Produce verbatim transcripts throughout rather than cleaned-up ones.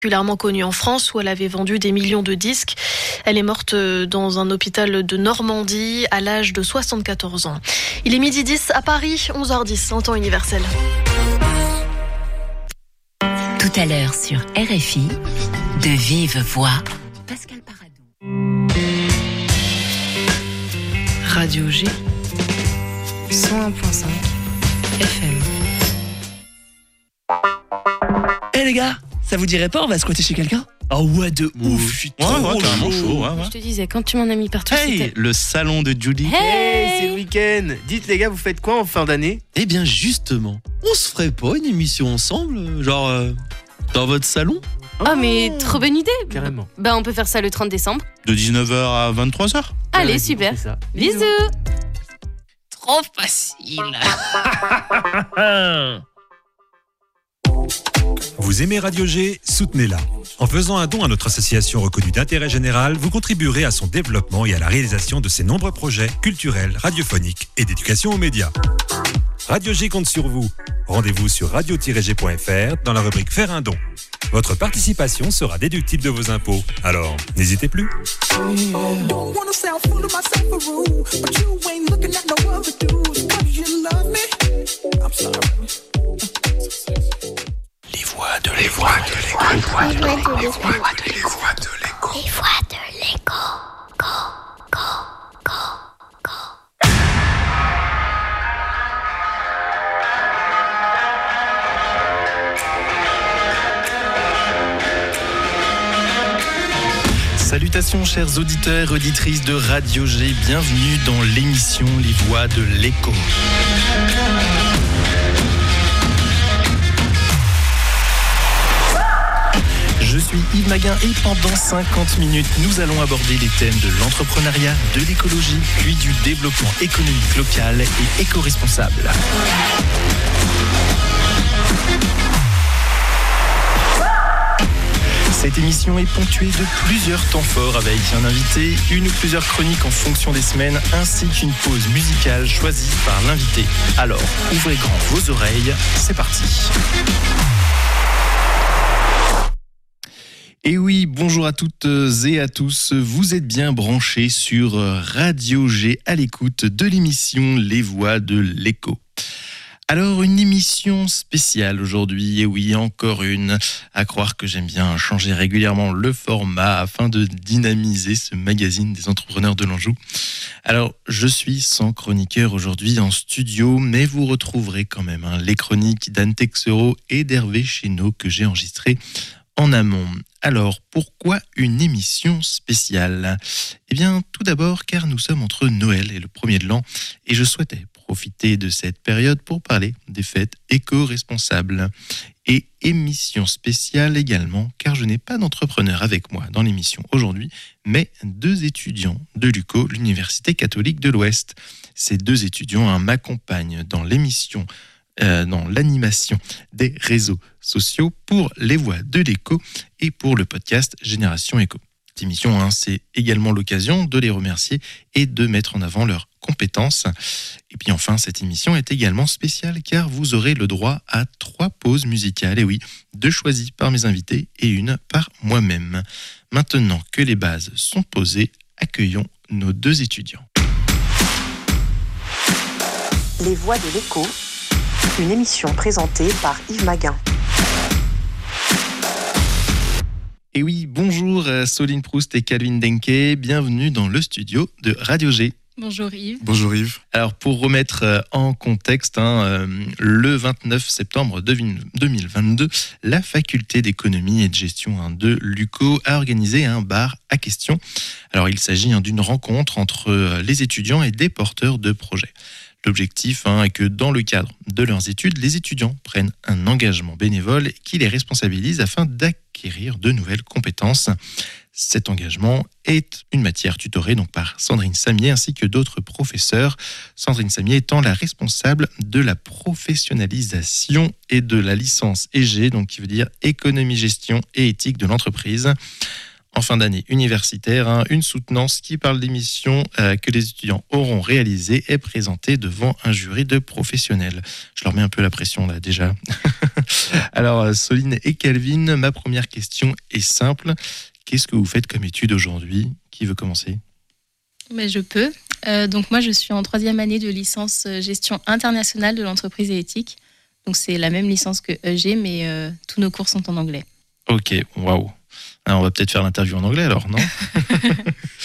Particulièrement connue en France où elle avait vendu des millions de disques. Elle est morte dans un hôpital de Normandie à l'âge de soixante-quatorze ans. Il est midi dix à Paris, onze heures dix en temps universel. Tout à l'heure sur R F I, de vive voix, Pascal Paradou. Radio G, cent un virgule cinq F M. Eh hey les gars, ça vous dirait pas on va squatter chez quelqu'un? Oh ouais, de Ouh. ouf, je suis Ouais, trop ouais, carrément chaud. chaud, ouais, ouais. Je te disais, quand tu m'en as mis partout, Hey, c'était... le salon de Julie. Hey, Hey, c'est le week-end. Dites les gars, vous faites quoi en fin d'année? Eh bien justement, on se ferait pas une émission ensemble, genre euh, dans votre salon? Oh, mais trop bonne idée. Carrément. Bah, on peut faire ça le trente décembre. De dix-neuf heures à vingt-trois heures. Allez, Ouais, super. c'est ça. Bisous. Trop facile. Vous aimez Radio G, soutenez-la. En faisant un don à notre association reconnue d'intérêt général, vous contribuerez à son développement et à la réalisation de ses nombreux projets culturels, radiophoniques et d'éducation aux médias. Radio G compte sur vous. Rendez-vous sur radio tiret g point f r dans la rubrique Faire un don. Votre participation sera déductible de vos impôts. Alors, n'hésitez plus. Les voix de les voix de l'écho. Les voix de l'écho. Les voix de l'écho. Les voix de l'écho. Go, go, go, go. Salutations chers auditeurs et auditrices de Radio G, bienvenue dans l'émission Les Voix de l'écho. Je suis Yves Maguin et pendant cinquante minutes, nous allons aborder les thèmes de l'entrepreneuriat, de l'écologie, puis du développement économique local et éco-responsable. Cette émission est ponctuée de plusieurs temps forts avec un invité, une ou plusieurs chroniques en fonction des semaines, ainsi qu'une pause musicale choisie par l'invité. Alors, ouvrez grand vos oreilles, c'est parti. Et oui, bonjour à toutes et à tous, vous êtes bien branchés sur Radio G à l'écoute de l'émission Les Voix de l'écho. Alors, une émission spéciale aujourd'hui, et oui, encore une, à croire que j'aime bien changer régulièrement le format afin de dynamiser ce magazine des entrepreneurs de l'Anjou. Alors, je suis sans chroniqueur aujourd'hui en studio, mais vous retrouverez quand même hein, les chroniques d'Anne Texero et d'Hervé Chénaud que j'ai enregistrées en amont. Alors, pourquoi une émission spéciale? Eh bien, tout d'abord, car nous sommes entre Noël et le premier de l'an, et je souhaitais profiter de cette période pour parler des fêtes éco-responsables. Et émission spéciale également, car je n'ai pas d'entrepreneur avec moi dans l'émission aujourd'hui, mais deux étudiants de l'U C O, l'Université catholique de l'Ouest. Ces deux étudiants hein, m'accompagnent dans l'émission Euh, dans l'animation des réseaux sociaux pour les voix de l'écho et pour le podcast Génération Éco. Cette émission, hein, c'est également l'occasion de les remercier et de mettre en avant leurs compétences. Et puis enfin, cette émission est également spéciale car vous aurez le droit à trois pauses musicales, et oui, deux choisies par mes invités et une par moi-même. Maintenant que les bases sont posées, accueillons nos deux étudiants. Les Voix de l'écho, une émission présentée par Yves Maguin. Et oui, bonjour Soline Proust et Calvin Denke, bienvenue dans le studio de Radio G. Bonjour Yves. Bonjour Yves. Alors pour remettre en contexte, hein, euh, le vingt-neuf septembre deux mille vingt-deux, la faculté d'économie et de gestion hein, de l'U C O a organisé un bar à questions. Alors il s'agit hein, d'une rencontre entre les étudiants et des porteurs de projets. L'objectif hein, est que dans le cadre de leurs études, les étudiants prennent un engagement bénévole qui les responsabilise afin d'acquérir de nouvelles compétences. Cet engagement est une matière tutorée donc par Sandrine Samier ainsi que d'autres professeurs. Sandrine Samier étant la responsable de la professionnalisation et de la licence E G, donc qui veut dire économie, gestion et éthique de l'entreprise. En fin d'année universitaire, hein, une soutenance qui parle des missions euh, que les étudiants auront réalisées est présentée devant un jury de professionnels. Je leur mets un peu la pression là déjà. Alors, Soline et Calvin, ma première question est simple. Qu'est-ce que vous faites comme étude aujourd'hui ? Qui veut commencer ? Mais je peux. Euh, donc moi, je suis en troisième année de licence gestion internationale de l'entreprise et éthique. Donc c'est la même licence que E G, mais euh, tous nos cours sont en anglais. Ok, waouh. Alors, on va peut-être faire l'interview en anglais alors, non ? Calvin ?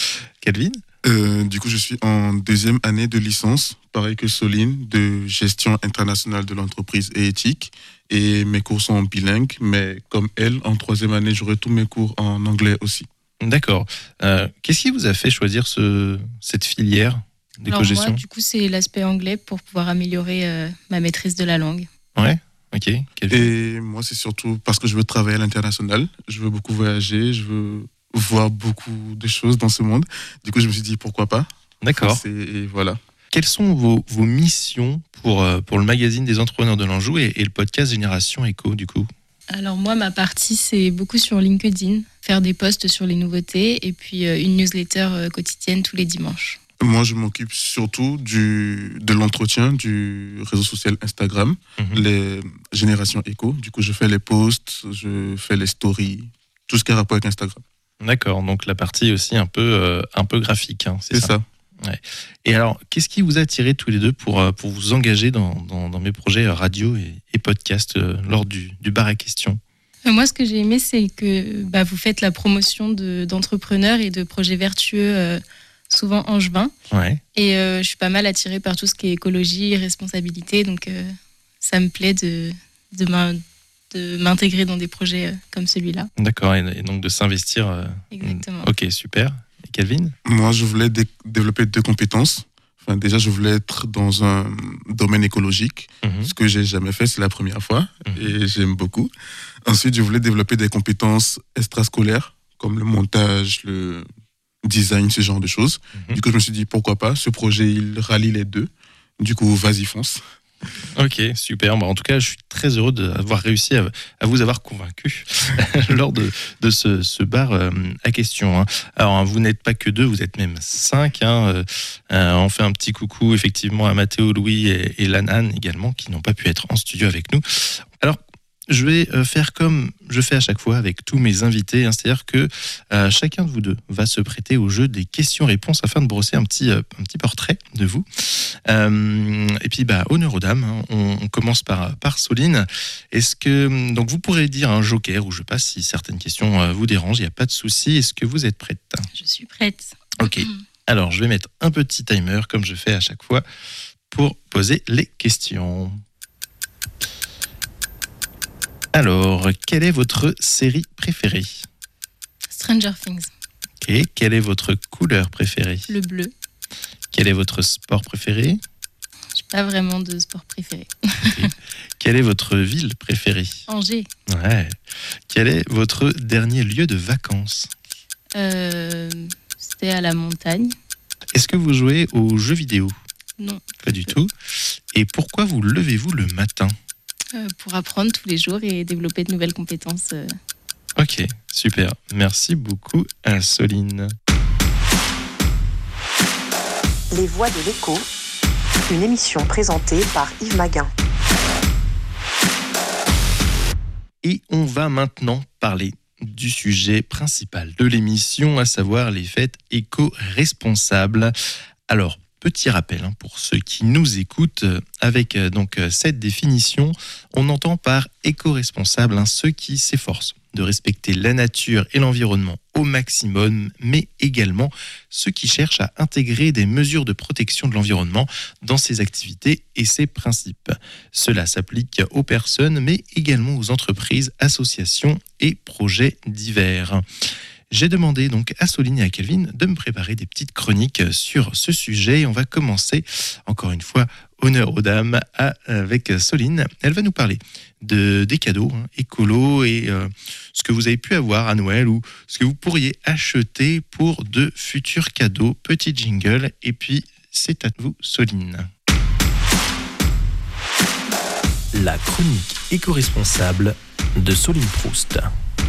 Euh, du coup, je suis en deuxième année de licence, pareil que Soline, de gestion internationale de l'entreprise et éthique. Et mes cours sont bilingues, mais comme elle, en troisième année, j'aurai tous mes cours en anglais aussi. D'accord. Euh, qu'est-ce qui vous a fait choisir ce, cette filière d'éco-gestion ? Alors moi, du coup, c'est l'aspect anglais pour pouvoir améliorer euh, ma maîtrise de la langue. Ouais, ok. Calvin ? Et moi, c'est surtout parce que je veux travailler à l'international. Je veux beaucoup voyager, je veux voir beaucoup de choses dans ce monde. Du coup, je me suis dit, pourquoi pas ? D'accord. C'est, et voilà. Quelles sont vos, vos missions pour, pour le magazine des entrepreneurs de l'Anjou et, et le podcast Génération Éco, du coup ? Alors moi, ma partie, c'est beaucoup sur LinkedIn, faire des posts sur les nouveautés et puis euh, une newsletter euh, quotidienne tous les dimanches. Moi, je m'occupe surtout du, de l'entretien du réseau social Instagram, mmh. les Générations Éco. Du coup, je fais les posts, je fais les stories, tout ce qui a rapport avec Instagram. D'accord, donc la partie aussi un peu, euh, un peu graphique, hein, c'est, c'est ça, ça. Ouais. Et alors, qu'est-ce qui vous a attiré tous les deux pour, pour vous engager dans, dans, dans mes projets radio et, et podcast euh, lors du, du bar à questions ? Moi, ce que j'ai aimé, c'est que bah, vous faites la promotion de, d'entrepreneurs et de projets vertueux, euh, souvent angevins. Ouais. Et euh, je suis pas mal attirée par tout ce qui est écologie et responsabilité, donc euh, ça me plaît de, de, m'in- de m'intégrer dans des projets euh, comme celui-là. D'accord, et, et donc de s'investir. Euh... Exactement. Ok, super. Et Calvin ? Moi, je voulais dé- développer deux compétences. Enfin, déjà, je voulais être dans un domaine écologique, mmh. ce que j'ai jamais fait, c'est la première fois, mmh. et j'aime beaucoup. Ensuite, je voulais développer des compétences extrascolaires, comme le montage, le design, ce genre de choses. Mmh. Du coup, je me suis dit, pourquoi pas, ce projet, il rallie les deux. Du coup, vas-y, fonce. Ok, super. Bah, en tout cas, je suis très heureux d'avoir réussi à, à vous avoir convaincu lors de, de ce, ce bar euh, à questions. Hein. Alors, vous n'êtes pas que deux, vous êtes même cinq. Hein. Euh, on fait un petit coucou effectivement à Mathéo, Louis et, et Lanane également, qui n'ont pas pu être en studio avec nous. Alors, je vais faire comme je fais à chaque fois avec tous mes invités, hein, c'est-à-dire que euh, chacun de vous deux va se prêter au jeu des questions-réponses afin de brosser un petit, euh, un petit portrait de vous. Euh, et puis, bah, honneur aux dames, hein, on, on commence par, par Soline. Est-ce que, donc vous pourrez dire un joker ou je passe si certaines questions euh, vous dérangent, il n'y a pas de souci. Est-ce que vous êtes prête ? Je suis prête. Ok, alors je vais mettre un petit timer comme je fais à chaque fois pour poser les questions. Alors, quelle est votre série préférée ? Stranger Things. Ok. Quelle est votre couleur préférée ? Le bleu. Quel est votre sport préféré ? Je n'ai pas vraiment de sport préféré. Okay. Quelle est votre ville préférée ? Angers. Ouais. Quel est votre dernier lieu de vacances ? euh, C'était à la montagne. Est-ce que vous jouez aux jeux vidéo ? Non. Pas du tout. Et pourquoi vous levez-vous le matin ? Euh, pour apprendre tous les jours et développer de nouvelles compétences. Euh... Ok, super. Merci beaucoup à Soline. Les Voix de l'écho, une émission présentée par Yves Maguin. Et on va maintenant parler du sujet principal de l'émission, à savoir les fêtes éco-responsables. Alors, petit rappel hein, pour ceux qui nous écoutent, avec euh, donc cette définition, on entend par éco-responsable hein, ceux qui s'efforcent de respecter la nature et l'environnement au maximum, mais également ceux qui cherchent à intégrer des mesures de protection de l'environnement dans ses activités et ses principes. Cela s'applique aux personnes, mais également aux entreprises, associations et projets divers. J'ai demandé donc à Soline et à Calvin de me préparer des petites chroniques sur ce sujet. On va commencer, encore une fois, honneur aux dames, à, avec Soline. Elle va nous parler de, des cadeaux hein, écolos et euh, ce que vous avez pu avoir à Noël ou ce que vous pourriez acheter pour de futurs cadeaux. Petit jingle et puis c'est à vous, Soline. La chronique éco-responsable de Soline Proust.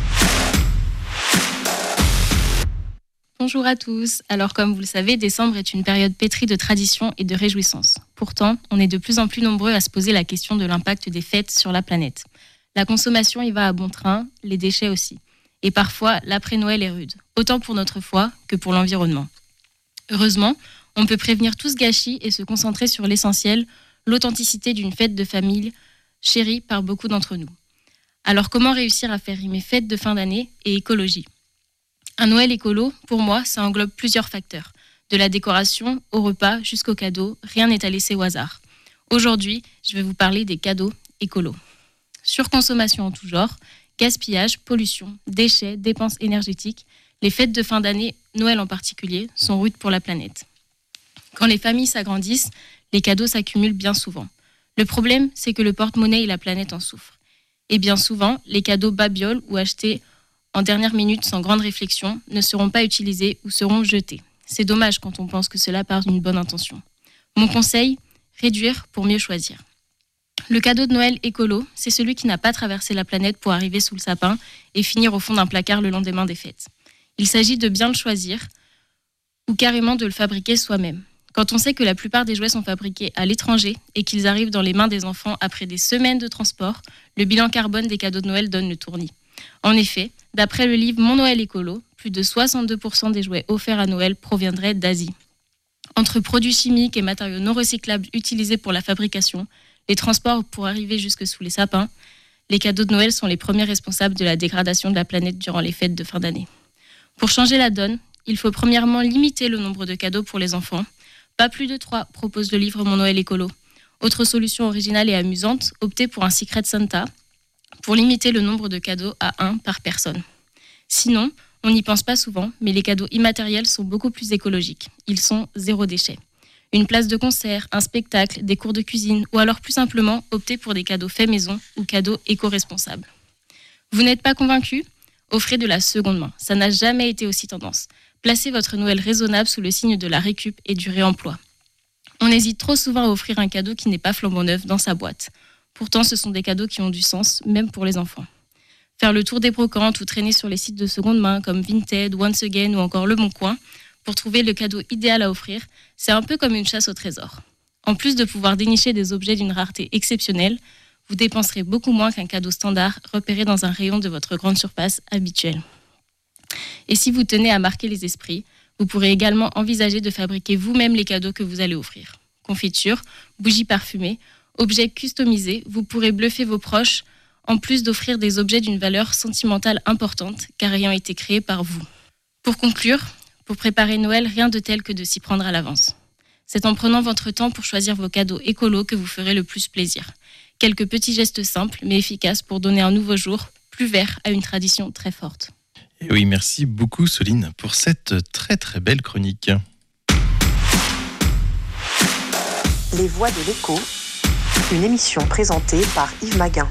Bonjour à tous. Alors comme vous le savez, décembre est une période pétrie de traditions et de réjouissances. Pourtant, on est de plus en plus nombreux à se poser la question de l'impact des fêtes sur la planète. La consommation y va à bon train, les déchets aussi. Et parfois, l'après-Noël est rude, autant pour notre foi que pour l'environnement. Heureusement, on peut prévenir tout ce gâchis et se concentrer sur l'essentiel, l'authenticité d'une fête de famille chérie par beaucoup d'entre nous. Alors comment réussir à faire rimer fête de fin d'année et écologie ? Un Noël écolo, pour moi, ça englobe plusieurs facteurs. De la décoration au repas jusqu'aux cadeaux, rien n'est à laisser au hasard. Aujourd'hui, je vais vous parler des cadeaux écolos. Surconsommation en tout genre, gaspillage, pollution, déchets, dépenses énergétiques, les fêtes de fin d'année, Noël en particulier, sont rudes pour la planète. Quand les familles s'agrandissent, les cadeaux s'accumulent bien souvent. Le problème, c'est que le porte-monnaie et la planète en souffrent. Et bien souvent, les cadeaux babioles ou achetés en dernière minute sans grande réflexion ne seront pas utilisés ou seront jetés. C'est dommage quand on pense que cela part d'une bonne intention. Mon conseil, réduire pour mieux choisir. Le cadeau de Noël écolo, c'est celui qui n'a pas traversé la planète pour arriver sous le sapin et finir au fond d'un placard le lendemain des fêtes. Il s'agit de bien le choisir ou carrément de le fabriquer soi-même. Quand on sait que la plupart des jouets sont fabriqués à l'étranger et qu'ils arrivent dans les mains des enfants après des semaines de transport, le bilan carbone des cadeaux de Noël donne le tournis. En effet, d'après le livre Mon Noël écolo, plus de soixante-deux pour cent des jouets offerts à Noël proviendraient d'Asie. Entre produits chimiques et matériaux non recyclables utilisés pour la fabrication, les transports pour arriver jusque sous les sapins, les cadeaux de Noël sont les premiers responsables de la dégradation de la planète durant les fêtes de fin d'année. Pour changer la donne, il faut premièrement limiter le nombre de cadeaux pour les enfants. Pas plus de trois, propose le livre Mon Noël écolo. Autre solution originale et amusante, opter pour un Secret Santa pour limiter le nombre de cadeaux à un par personne. Sinon, on n'y pense pas souvent, mais les cadeaux immatériels sont beaucoup plus écologiques. Ils sont zéro déchet. Une place de concert, un spectacle, des cours de cuisine ou alors plus simplement opter pour des cadeaux faits maison ou cadeaux éco-responsables. Vous n'êtes pas convaincu ? Offrez de la seconde main. Ça n'a jamais été aussi tendance. Placez votre Noël raisonnable sous le signe de la récup et du réemploi. On hésite trop souvent à offrir un cadeau qui n'est pas flambant neuf dans sa boîte. Pourtant, ce sont des cadeaux qui ont du sens, même pour les enfants. Faire le tour des brocantes ou traîner sur les sites de seconde main comme Vinted, Once Again ou encore Le Bon Coin pour trouver le cadeau idéal à offrir, c'est un peu comme une chasse au trésor. En plus de pouvoir dénicher des objets d'une rareté exceptionnelle, vous dépenserez beaucoup moins qu'un cadeau standard repéré dans un rayon de votre grande surface habituelle. Et si vous tenez à marquer les esprits, vous pourrez également envisager de fabriquer vous-même les cadeaux que vous allez offrir. Confitures, bougies parfumées, objets customisés, vous pourrez bluffer vos proches, en plus d'offrir des objets d'une valeur sentimentale importante, car ayant été créés par vous. Pour conclure, pour préparer Noël, rien de tel que de s'y prendre à l'avance. C'est en prenant votre temps pour choisir vos cadeaux écolos que vous ferez le plus plaisir. Quelques petits gestes simples, mais efficaces pour donner un nouveau jour, plus vert, à une tradition très forte. Et oui, merci beaucoup Soline pour cette très très belle chronique. Les Voix de l'écho, une émission présentée par Yves Maguin.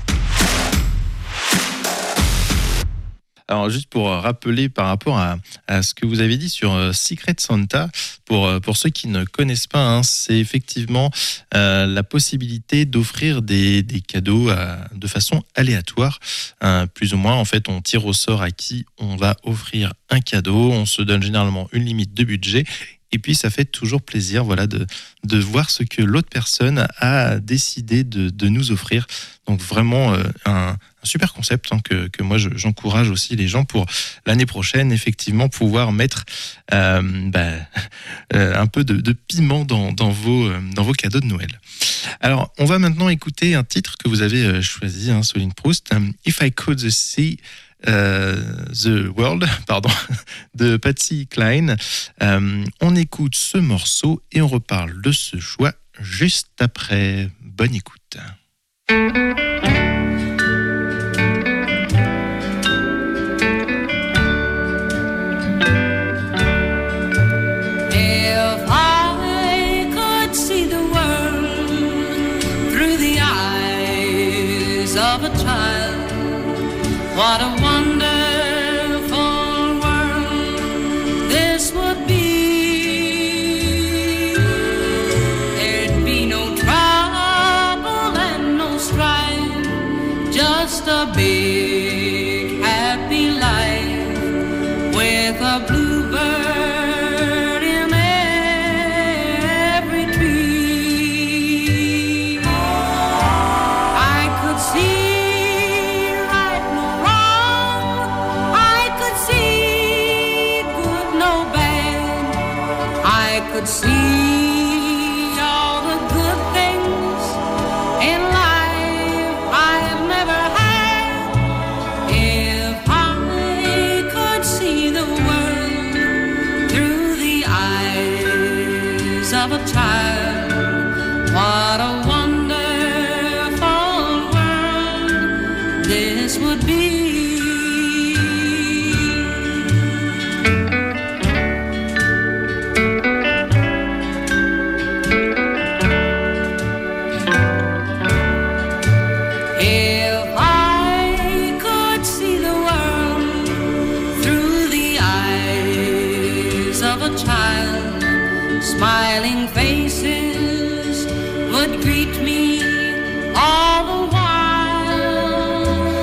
Alors juste pour rappeler par rapport à, à ce que vous avez dit sur euh, Secret Santa, pour, pour ceux qui ne connaissent pas, hein, c'est effectivement euh, la possibilité d'offrir des, des cadeaux à, de façon aléatoire. Euh, plus ou moins, en fait, on tire au sort à qui on va offrir un cadeau, on se donne généralement une limite de budget. Et puis, ça fait toujours plaisir voilà, de, de voir ce que l'autre personne a décidé de, de nous offrir. Donc, vraiment, euh, un, un super concept hein, que, que moi, je, j'encourage aussi les gens pour l'année prochaine, effectivement, pouvoir mettre euh, bah, euh, un peu de, de piment dans, dans, vos, dans vos cadeaux de Noël. Alors, on va maintenant écouter un titre que vous avez choisi, hein, Soline Proust, « If I Could See ». Euh, The World, pardon, de Patsy Cline. Euh, on écoute ce morceau et on reparle de ce choix juste après. Bonne écoute. If I could see the world through the eyes of a child, what a wonderful world this would be. There'd be no trouble and no strife, just a big happy life with a bluebird in every tree. I could see could see all the good things in life I've never had. If I could see the world through the eyes of a child, what a wonderful world this would be. Smiling faces would greet me all the while,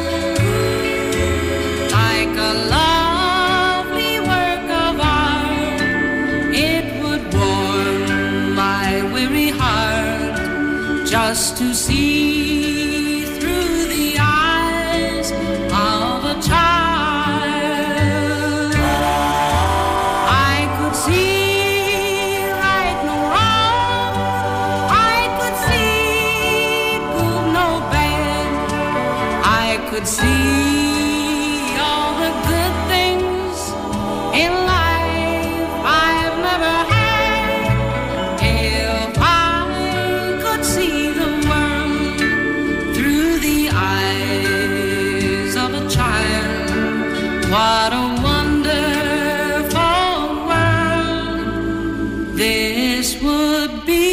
like a lovely work of art. It would warm my weary heart just to see through the eyes of a child. I could see could see all the good things in life I've never had. If I could see the world through the eyes of a child, what a wonderful world this would be.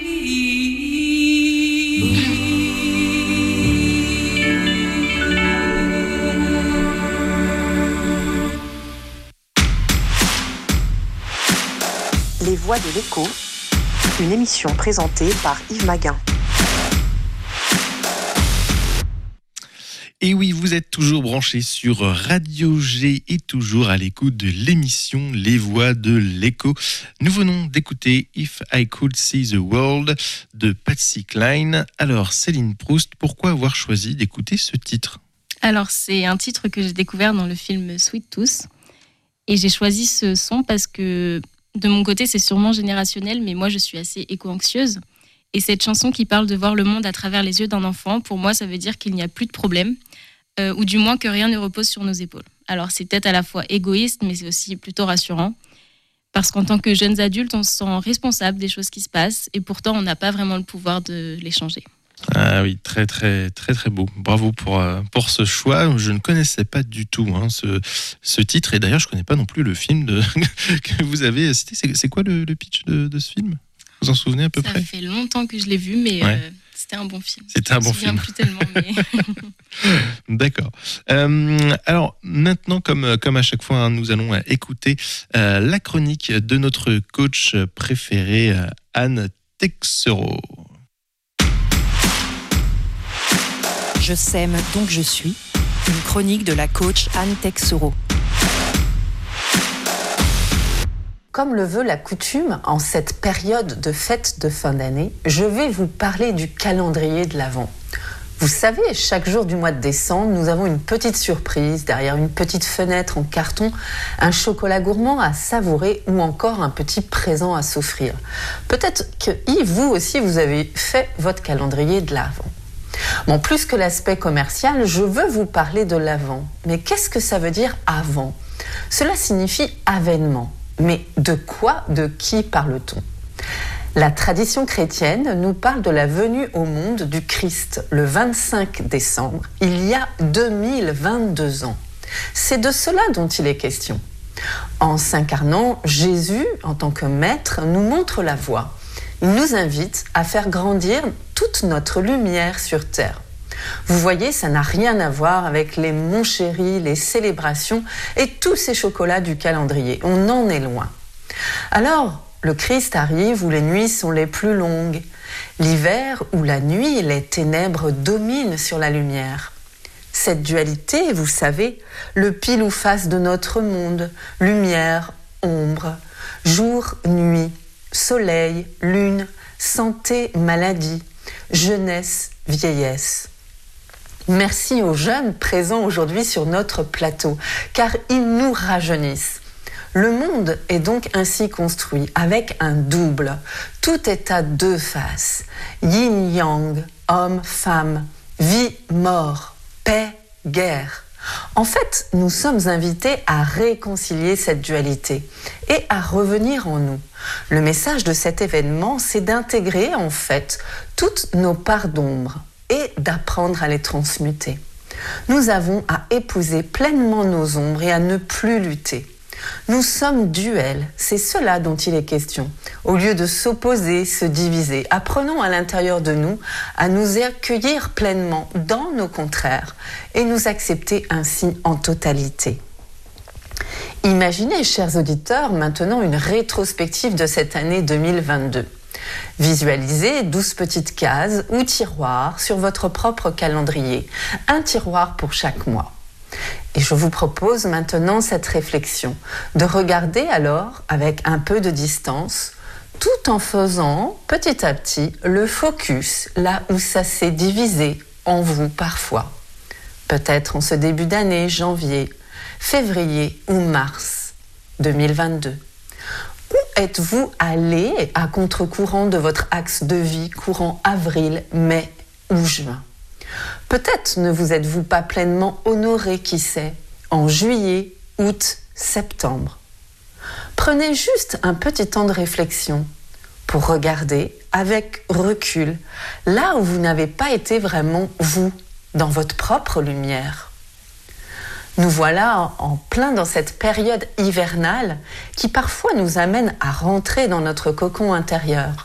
Les Voix de l'écho, une émission présentée par Yves Maguin. Et oui, vous êtes toujours branchés sur Radio G et toujours à l'écoute de l'émission Les Voix de l'écho. Nous venons d'écouter If I Could See the World de Patsy Cline. Alors Céline Proust, pourquoi avoir choisi d'écouter ce titre ? Alors c'est un titre que j'ai découvert dans le film Sweet Tooth. Et j'ai choisi ce son parce que de mon côté, c'est sûrement générationnel, mais moi, je suis assez éco-anxieuse. Et cette chanson qui parle de voir le monde à travers les yeux d'un enfant, pour moi, ça veut dire qu'il n'y a plus de problème, euh, ou du moins que rien ne repose sur nos épaules. Alors, c'est peut-être à la fois égoïste, mais c'est aussi plutôt rassurant. Parce qu'en tant que jeunes adultes, on se sent responsable des choses qui se passent, et pourtant, on n'a pas vraiment le pouvoir de les changer. Ah oui, très très très très beau. Bravo pour pour ce choix. Je ne connaissais pas du tout hein, ce ce titre et d'ailleurs je connais pas non plus le film de, que vous avez cité. C'est, c'est quoi le, le pitch de, de ce film ? Vous vous en souvenez à peu Ça près ? Ça fait longtemps que je l'ai vu, mais ouais. euh, c'était un bon film. C'était un bon film. Je me souviens plus tellement. Mais... D'accord. Euh, alors maintenant, comme comme à chaque fois, hein, nous allons écouter euh, la chronique de notre coach préféré, euh, Anne Texereau. Je sème donc je suis, une chronique de la coach Anne Texereau. Comme le veut la coutume, en cette période de fête de fin d'année, je vais vous parler du calendrier de l'Avent. Vous savez, chaque jour du mois de décembre, nous avons une petite surprise derrière une petite fenêtre en carton, un chocolat gourmand à savourer ou encore un petit présent à s'offrir. Peut-être que Yves, vous aussi, vous avez fait votre calendrier de l'Avent. Bon, plus que l'aspect commercial, je veux vous parler de l'Avent. Mais qu'est-ce que ça veut dire avant ? Cela signifie avènement. Mais de quoi, de qui parle-t-on ? La tradition chrétienne nous parle de la venue au monde du Christ le vingt-cinq décembre, il y a deux mille vingt-deux ans. C'est de cela dont il est question. En s'incarnant, Jésus, en tant que maître, nous montre la voie. Il nous invite à faire grandir toute notre lumière sur terre. Vous voyez, ça n'a rien à voir avec les mon chéri, les célébrations et tous ces chocolats du calendrier. On en est loin. Alors, le Christ arrive où les nuits sont les plus longues. L'hiver où la nuit, les ténèbres dominent sur la lumière. Cette dualité, vous savez, le pile ou face de notre monde, lumière, ombre, jour, nuit, soleil, lune, santé, maladie, jeunesse, vieillesse. Merci aux jeunes présents aujourd'hui sur notre plateau, car ils nous rajeunissent. Le monde est donc ainsi construit, avec un double. Tout est à deux faces. Yin-yang, homme, femme, vie, mort, paix, guerre. En fait, nous sommes invités à réconcilier cette dualité et à revenir en nous. Le message de cet événement, c'est d'intégrer en fait toutes nos parts d'ombre et d'apprendre à les transmuter. Nous avons à épouser pleinement nos ombres et à ne plus lutter. Nous sommes duels, c'est cela dont il est question. Au lieu de s'opposer, se diviser, apprenons à l'intérieur de nous à nous accueillir pleinement dans nos contraires et nous accepter ainsi en totalité. Imaginez, chers auditeurs, maintenant une rétrospective de cette année deux mille vingt-deux. Visualisez douze petites cases ou tiroirs sur votre propre calendrier, un tiroir pour chaque mois. Et je vous propose maintenant cette réflexion, de regarder alors avec un peu de distance, tout en faisant petit à petit le focus là où ça s'est divisé en vous parfois. Peut-être en ce début d'année, janvier, février ou mars deux mille vingt-deux. Où êtes-vous allé à contre-courant de votre axe de vie courant avril, mai ou juin ? Peut-être ne vous êtes-vous pas pleinement honoré, qui sait, en juillet, août, septembre. Prenez juste un petit temps de réflexion pour regarder avec recul là où vous n'avez pas été vraiment vous, dans votre propre lumière. Nous voilà en plein dans cette période hivernale qui parfois nous amène à rentrer dans notre cocon intérieur.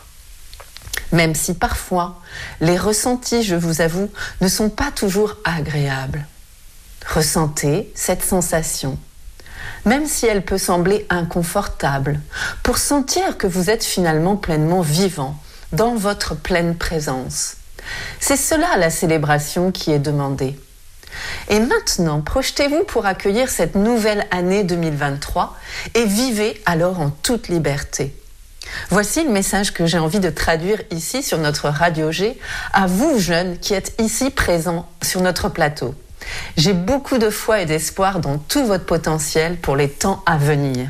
Même si parfois, les ressentis, je vous avoue, ne sont pas toujours agréables. Ressentez cette sensation, même si elle peut sembler inconfortable, pour sentir que vous êtes finalement pleinement vivant, dans votre pleine présence. C'est cela la célébration qui est demandée. Et maintenant, projetez-vous pour accueillir cette nouvelle année deux mille vingt-trois et vivez alors en toute liberté. Voici le message que j'ai envie de traduire ici sur notre Radio G, à vous jeunes qui êtes ici présents sur notre plateau. J'ai beaucoup de foi et d'espoir dans tout votre potentiel pour les temps à venir.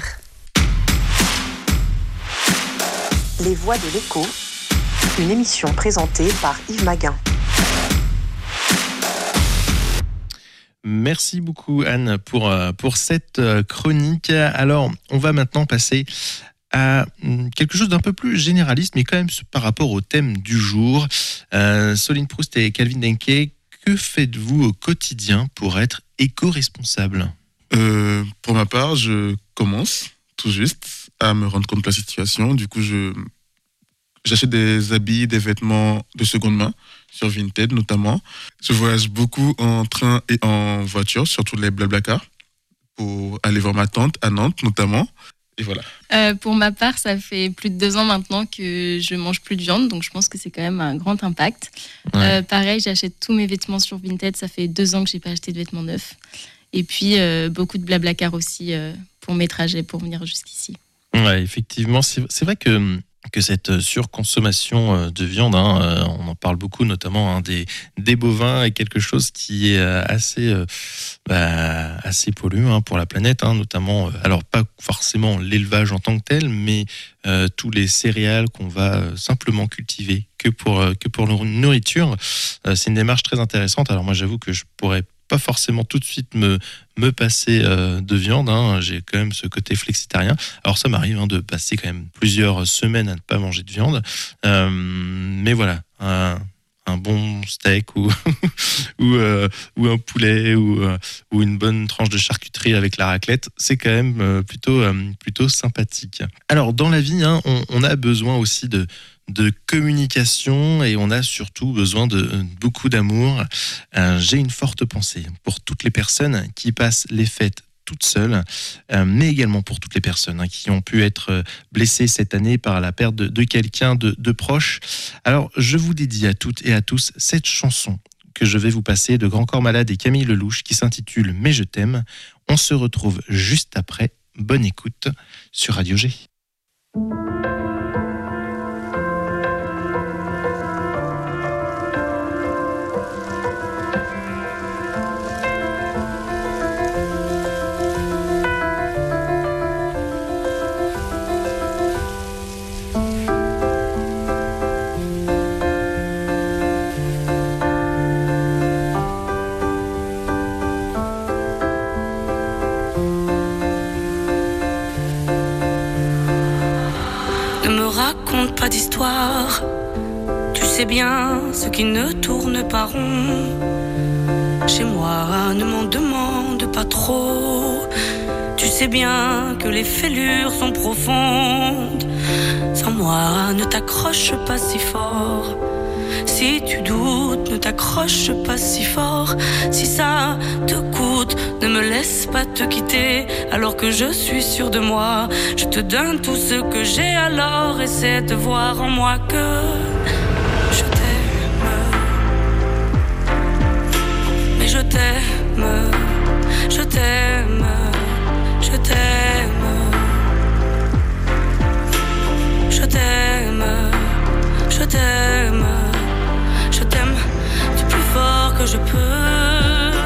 Les Voix de l'écho, une émission présentée par Yves Maguin. Merci beaucoup Anne pour, pour cette chronique. Alors, on va maintenant passer à quelque chose d'un peu plus généraliste, mais quand même par rapport au thème du jour. Euh, Soline Proust et Calvin Denke, que faites-vous au quotidien pour être éco-responsable ? euh, Pour ma part, je commence tout juste à me rendre compte de la situation. Du coup, je, j'achète des habits, des vêtements de seconde main, sur Vinted notamment. Je voyage beaucoup en train et en voiture, surtout les Blablacar, pour aller voir ma tante à Nantes notamment. Et voilà. Euh, pour ma part, ça fait plus de deux ans maintenant que je mange plus de viande, donc je pense que c'est quand même un grand impact. Ouais. Euh, pareil, j'achète tous mes vêtements sur Vinted, ça fait deux ans que j'ai pas acheté de vêtements neufs. Et puis euh, beaucoup de Blablacar aussi euh, pour mes trajets, pour venir jusqu'ici. Ouais, effectivement, c'est, c'est vrai que que cette surconsommation de viande, hein, on en parle beaucoup, notamment hein, des, des bovins, est quelque chose qui est assez, euh, bah, assez polluant hein, pour la planète, hein, notamment, alors pas forcément l'élevage en tant que tel, mais euh, tous les céréales qu'on va euh, simplement cultiver que pour, euh, que pour leur nourriture. Euh, c'est une démarche très intéressante. Alors moi, j'avoue que je pourrais pas forcément tout de suite me, me passer euh, de viande, hein. J'ai quand même ce côté flexitarien. Alors ça m'arrive hein, de passer quand même plusieurs semaines à ne pas manger de viande, euh, mais voilà, un, un bon steak ou, ou, euh, ou un poulet ou, euh, ou une bonne tranche de charcuterie avec la raclette, c'est quand même euh, plutôt, euh, plutôt sympathique. Alors dans la vie, hein, on, on a besoin aussi de de communication et on a surtout besoin de beaucoup d'amour. Euh, j'ai une forte pensée pour toutes les personnes qui passent les fêtes toutes seules, euh, mais également pour toutes les personnes hein, qui ont pu être blessées cette année par la perte de, de quelqu'un de, de proche. Alors, je vous dédie à toutes et à tous cette chanson que je vais vous passer de Grand Corps Malade et Camille Lelouch qui s'intitule « Mais je t'aime ». On se retrouve juste après. Bonne écoute sur Radio G. raconte pas d'histoire. Tu sais bien ce qui ne tourne pas rond. Chez moi, ne m'en demande pas trop. Tu sais bien que les fêlures sont profondes. Sans moi, ne t'accroche pas si fort. Si tu doutes, ne t'accroche pas si fort. Si ça te coûte, ne me laisse pas te quitter. Alors que je suis sûre de moi, je te donne tout ce que j'ai. Alors essaie de voir en moi que je t'aime. Mais je t'aime, je t'aime, je t'aime. Je t'aime, je t'aime. Je t'aime du plus fort que je peux.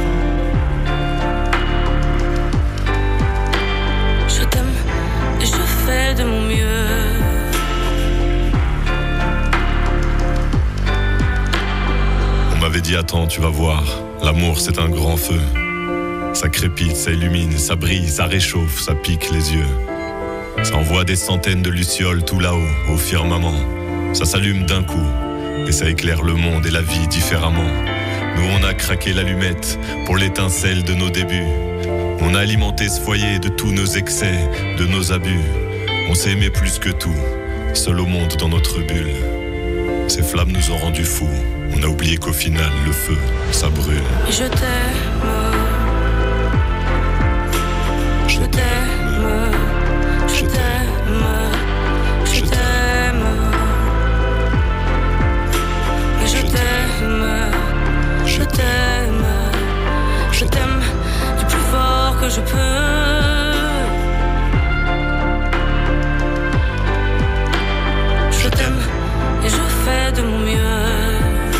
Je t'aime et je fais de mon mieux. On m'avait dit attends, tu vas voir, l'amour c'est un grand feu. Ça crépite, ça illumine, ça brille, ça réchauffe, ça pique les yeux. Ça envoie des centaines de lucioles tout là-haut, au firmament. Ça s'allume d'un coup. Et ça éclaire le monde et la vie différemment. Nous on a craqué l'allumette pour l'étincelle de nos débuts. On a alimenté ce foyer de tous nos excès, de nos abus. On s'est aimé plus que tout, seul au monde dans notre bulle. Ces flammes nous ont rendus fous. On a oublié qu'au final le feu, ça brûle. Je t'aime. Je t'aime. Je t'aime. Je t'aime. Je t'aime, je t'aime, je t'aime du plus fort que je peux. Je t'aime et je fais de mon mieux.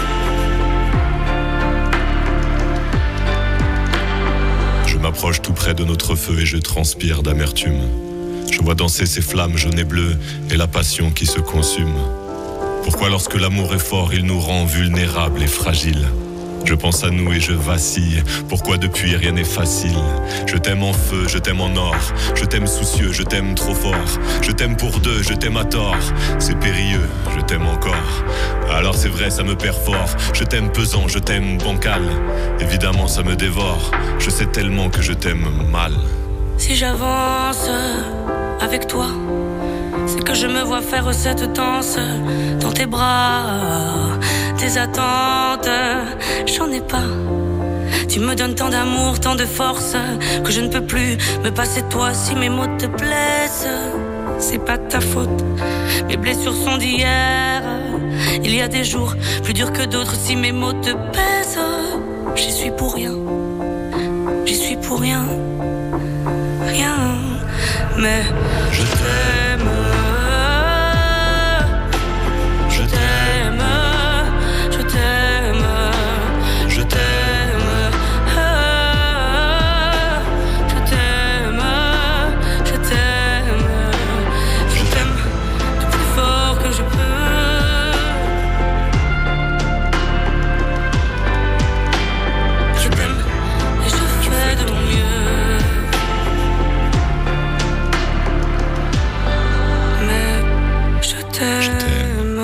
Je m'approche tout près de notre feu et je transpire d'amertume. Je vois danser ces flammes jaunes et bleues et la passion qui se consume. Pourquoi lorsque l'amour est fort, il nous rend vulnérables et fragiles? Je pense à nous et je vacille. Pourquoi depuis rien n'est facile? Je t'aime en feu, je t'aime en or. Je t'aime soucieux, je t'aime trop fort. Je t'aime pour deux, je t'aime à tort. C'est périlleux, je t'aime encore. Alors c'est vrai, ça me perd fort. Je t'aime pesant, je t'aime bancal. Évidemment ça me dévore. Je sais tellement que je t'aime mal. Si j'avance avec toi, c'est que je me vois faire cette danse dans tes bras. Tes attentes, j'en ai pas. Tu me donnes tant d'amour, tant de force, que je ne peux plus me passer de toi. Si mes mots te blessent, c'est pas ta faute. Mes blessures sont d'hier. Il y a des jours plus durs que d'autres. Si mes mots te pèsent, j'y suis pour rien. J'y suis pour rien. Rien. Mais je t'aime. Je t'aime. Je t'aime. Je t'aime. Je t'aime. Je t'aime. Je t'aime du plus fort que je peux. Je t'aime et je fais de mon mieux. Je t'aime.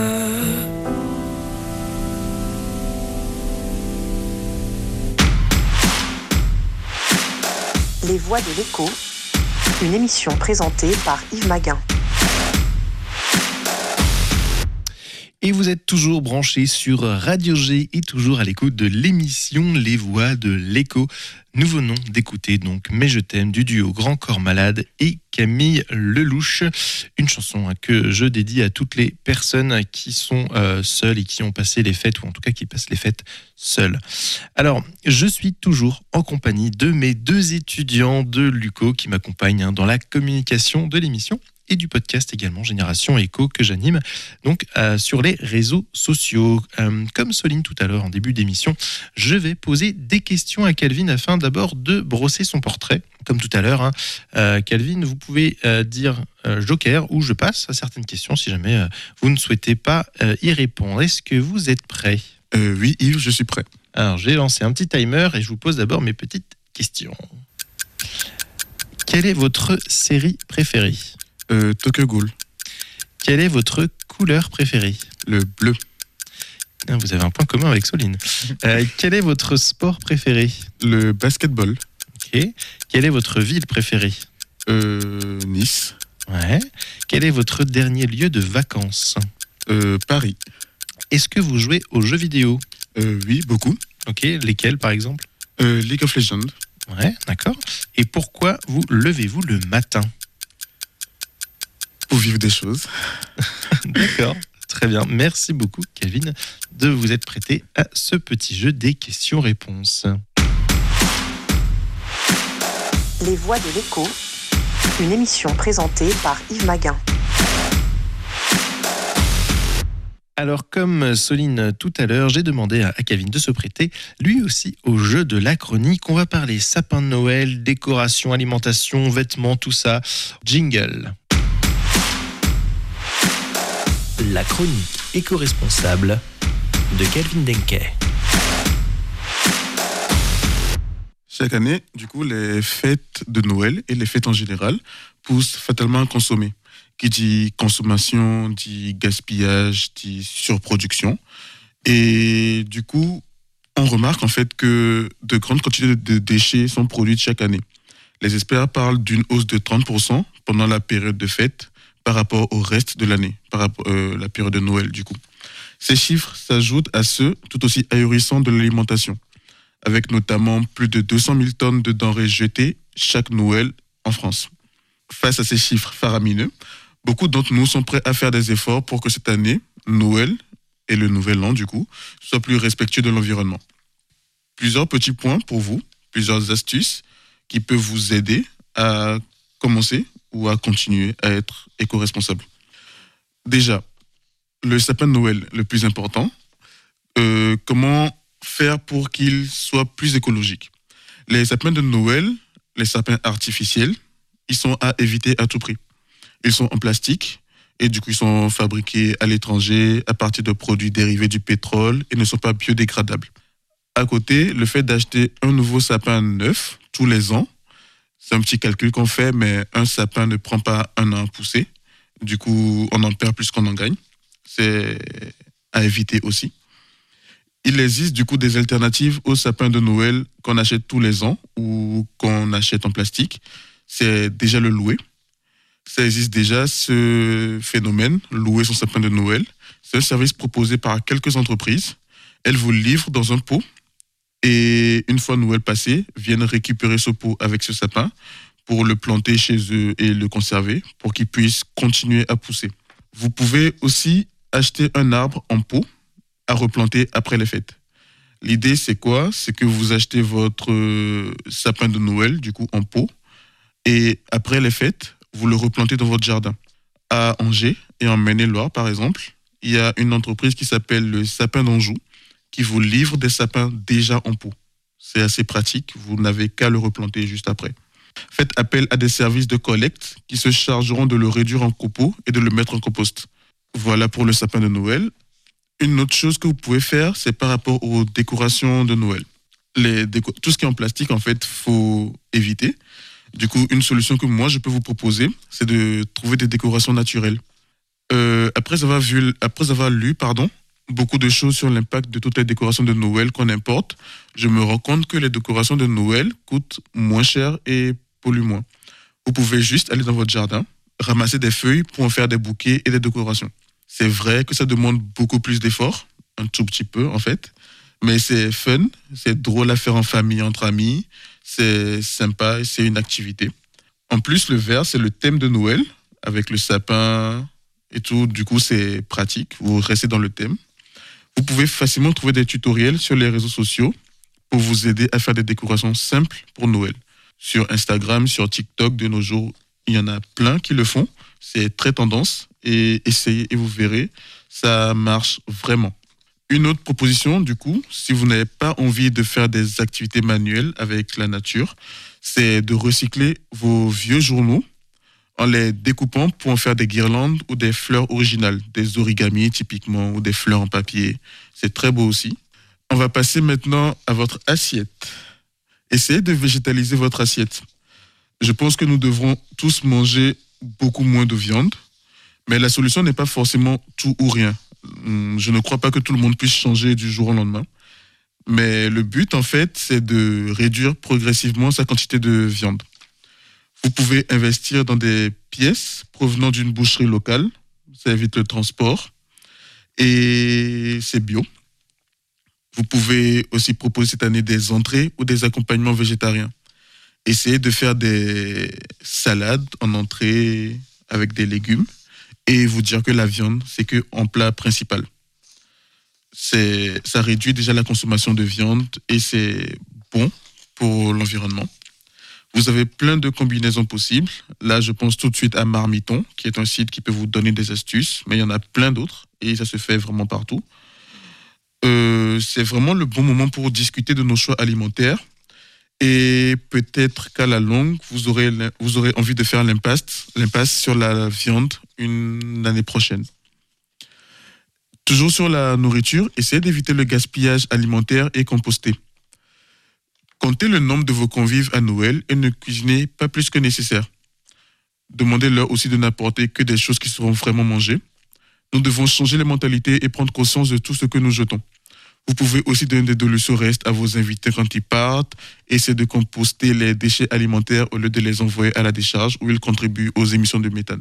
Les Voix de l'écho, une émission présentée par Yves Maguin. Et vous êtes toujours branchés sur Radio G et toujours à l'écoute de l'émission Les Voix de l'écho. Nous venons d'écouter donc Mais je t'aime du duo Grand Corps Malade et Camille Lelouch. Une chanson que je dédie à toutes les personnes qui sont euh, seules et qui ont passé les fêtes, ou en tout cas qui passent les fêtes seules. Alors, je suis toujours en compagnie de mes deux étudiants de l'U C O qui m'accompagnent hein, dans la communication de l'émission et du podcast également Génération Écho que j'anime donc euh, sur les réseaux sociaux. Euh, comme Soline tout à l'heure en début d'émission, je vais poser des questions à Calvin afin d'abord de brosser son portrait. Comme tout à l'heure, hein. euh, Calvin, vous pouvez euh, dire euh, joker ou je passe à certaines questions si jamais euh, vous ne souhaitez pas euh, y répondre. Est-ce que vous êtes prêts ? euh, Oui, Yves, je suis prêt. Alors, j'ai lancé un petit timer et je vous pose d'abord mes petites questions. Quelle est votre série préférée ? Euh, Tokyo Ghoul. Quelle est votre couleur préférée? Le bleu. Vous avez un point commun avec Soline. Euh, quel est votre sport préféré? Le basketball. Ok. Quelle est votre ville préférée? Euh, Nice. Ouais. Quel est votre dernier lieu de vacances? euh, Paris. Est-ce que vous jouez aux jeux vidéo? euh, Oui, beaucoup. Ok. Lesquels par exemple? euh, League of Legends. Ouais, d'accord. Et pourquoi vous levez-vous le matin? Pour vivre des choses. D'accord. Très bien, merci beaucoup Kevin de vous être prêté à ce petit jeu des questions-réponses. Les voix de l'écho, une émission présentée par Yves Maguin. Alors comme Soline tout à l'heure, j'ai demandé à Kevin de se prêter lui aussi au jeu de la chronique. On va parler sapin de Noël, décoration, alimentation, vêtements, tout ça. Jingle. La chronique éco-responsable de Calvin Denke. Chaque année, du coup, les fêtes de Noël et les fêtes en général poussent fatalement à consommer. Qui dit consommation, dit gaspillage, dit surproduction. Et du coup, on remarque en fait que de grandes quantités de déchets sont produites chaque année. Les experts parlent d'une hausse de trente pour cent pendant la période de fête par rapport au reste de l'année, par rapport à euh, la période de Noël du coup. Ces chiffres s'ajoutent à ceux tout aussi ahurissants de l'alimentation, avec notamment plus de deux cent mille tonnes de denrées jetées chaque Noël en France. Face à ces chiffres faramineux, beaucoup d'entre nous sont prêts à faire des efforts pour que cette année, Noël et le Nouvel An du coup, soient plus respectueux de l'environnement. Plusieurs petits points pour vous, plusieurs astuces qui peuvent vous aider à commencer ou à continuer à être éco-responsable. Déjà, le sapin de Noël, le plus important, euh, comment faire pour qu'il soit plus écologique? Les sapins de Noël, les sapins artificiels, ils sont à éviter à tout prix. Ils sont en plastique et du coup ils sont fabriqués à l'étranger à partir de produits dérivés du pétrole et ne sont pas biodégradables. À côté, le fait d'acheter un nouveau sapin neuf tous les ans, c'est un petit calcul qu'on fait, mais un sapin ne prend pas un an à pousser. Du coup, on en perd plus qu'on en gagne. C'est à éviter aussi. Il existe du coup des alternatives aux sapins de Noël qu'on achète tous les ans ou qu'on achète en plastique. C'est déjà le louer. Ça existe déjà, ce phénomène, louer son sapin de Noël. C'est un service proposé par quelques entreprises. Elles vous livrent dans un pot et une fois Noël passé, viennent récupérer ce pot avec ce sapin pour le planter chez eux et le conserver pour qu'il puisse continuer à pousser. Vous pouvez aussi acheter un arbre en pot à replanter après les fêtes. L'idée, c'est quoi? C'est que vous achetez votre sapin de Noël, du coup, en pot, et après les fêtes, vous le replantez dans votre jardin. À Angers et en Maine-et-Loire, par exemple, il y a une entreprise qui s'appelle le Sapin d'Anjou qui vous livre des sapins déjà en pot. C'est assez pratique, vous n'avez qu'à le replanter juste après. Faites appel à des services de collecte qui se chargeront de le réduire en copeaux et de le mettre en compost. Voilà pour le sapin de Noël. Une autre chose que vous pouvez faire, c'est par rapport aux décorations de Noël. Les déco- tout ce qui est en plastique, en fait, faut éviter. Du coup, une solution que moi, je peux vous proposer, c'est de trouver des décorations naturelles. Euh, après avoir vu, après avoir lu, pardon, beaucoup de choses sur l'impact de toutes les décorations de Noël qu'on importe, je me rends compte que les décorations de Noël coûtent moins cher et polluent moins. Vous pouvez juste aller dans votre jardin, ramasser des feuilles pour en faire des bouquets et des décorations. C'est vrai que ça demande beaucoup plus d'efforts, un tout petit peu en fait, mais c'est fun, c'est drôle à faire en famille, entre amis, c'est sympa et c'est une activité. En plus, le vert, c'est le thème de Noël, avec le sapin et tout, du coup c'est pratique, vous restez dans le thème. Vous pouvez facilement trouver des tutoriels sur les réseaux sociaux pour vous aider à faire des décorations simples pour Noël. Sur Instagram, sur TikTok, de nos jours, il y en a plein qui le font. C'est très tendance et essayez et vous verrez, ça marche vraiment. Une autre proposition, du coup, si vous n'avez pas envie de faire des activités manuelles avec la nature, c'est de recycler vos vieux journaux en les découpant pour en faire des guirlandes ou des fleurs originales, des origamis typiquement ou des fleurs en papier. C'est très beau aussi. On va passer maintenant à votre assiette. Essayez de végétaliser votre assiette. Je pense que nous devrons tous manger beaucoup moins de viande, Mais la solution n'est pas forcément tout ou rien. Je ne crois pas que tout le monde puisse changer du jour au lendemain. Mais le but, en fait, c'est de réduire progressivement sa quantité de viande. Vous pouvez investir dans des pièces provenant d'une boucherie locale. Ça évite le transport. Et c'est bio. Vous pouvez aussi proposer cette année des entrées ou des accompagnements végétariens. Essayez de faire des salades en entrée avec des légumes et vous dire que la viande, c'est qu'en plat principal. C'est, ça réduit déjà la consommation de viande et c'est bon pour l'environnement. Vous avez plein de combinaisons possibles. Là, je pense tout de suite à Marmiton, qui est un site qui peut vous donner des astuces, mais il y en a plein d'autres et ça se fait vraiment partout. Euh, c'est vraiment le bon moment pour discuter de nos choix alimentaires et peut-être qu'à la longue, vous aurez, vous aurez envie de faire l'impasse, l'impasse sur la viande une année prochaine. Toujours sur la nourriture, essayez d'éviter le gaspillage alimentaire et composter. Comptez le nombre de vos convives à Noël et ne cuisinez pas plus que nécessaire. Demandez-leur aussi de n'apporter que des choses qui seront vraiment mangées. Nous devons changer les mentalités et prendre conscience de tout ce que nous jetons. Vous pouvez aussi donner de l'eau sur reste à vos invités quand ils partent. Essayez de composter les déchets alimentaires au lieu de les envoyer à la décharge où ils contribuent aux émissions de méthane.